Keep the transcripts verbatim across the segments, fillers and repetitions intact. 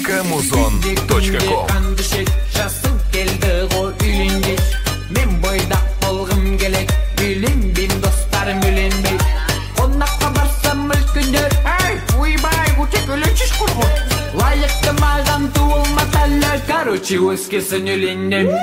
камузон точка ком. Жасың келді ғой үйленбей, мен бойдақ болғым келек, үйленбейм достарым үйленбей. Қонаққа барсам мүлкіндер, әй, ойбай, өтек өленшіш құрғыр. Лайықты маған туылматалар, короче, өскесін үйленем.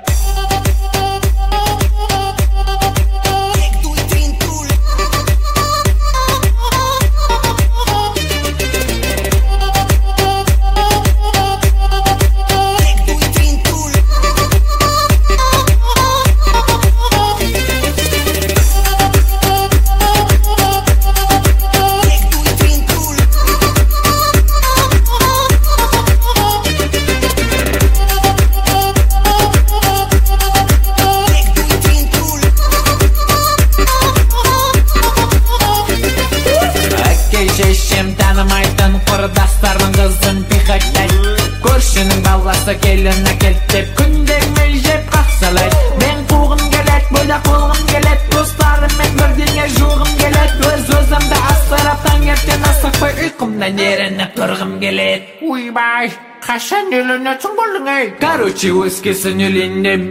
Шешем танымайтын құрдастардың қызын пихақтай, көршінің балғасы келін әкелт деп күндермей жеп қақсалай. Мен қуғым келет, бойда қолғым келет, достарыммен бірдеңе жуғым келет. Өз өзімді астырап таңертең асықпай ұйқымнан ерініп тұрғым келет. Ойбай, қашан үйленетін болдың ей? Короче, өскесін үйленем.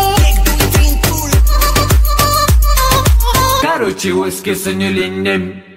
Короче, өскесін үйленем.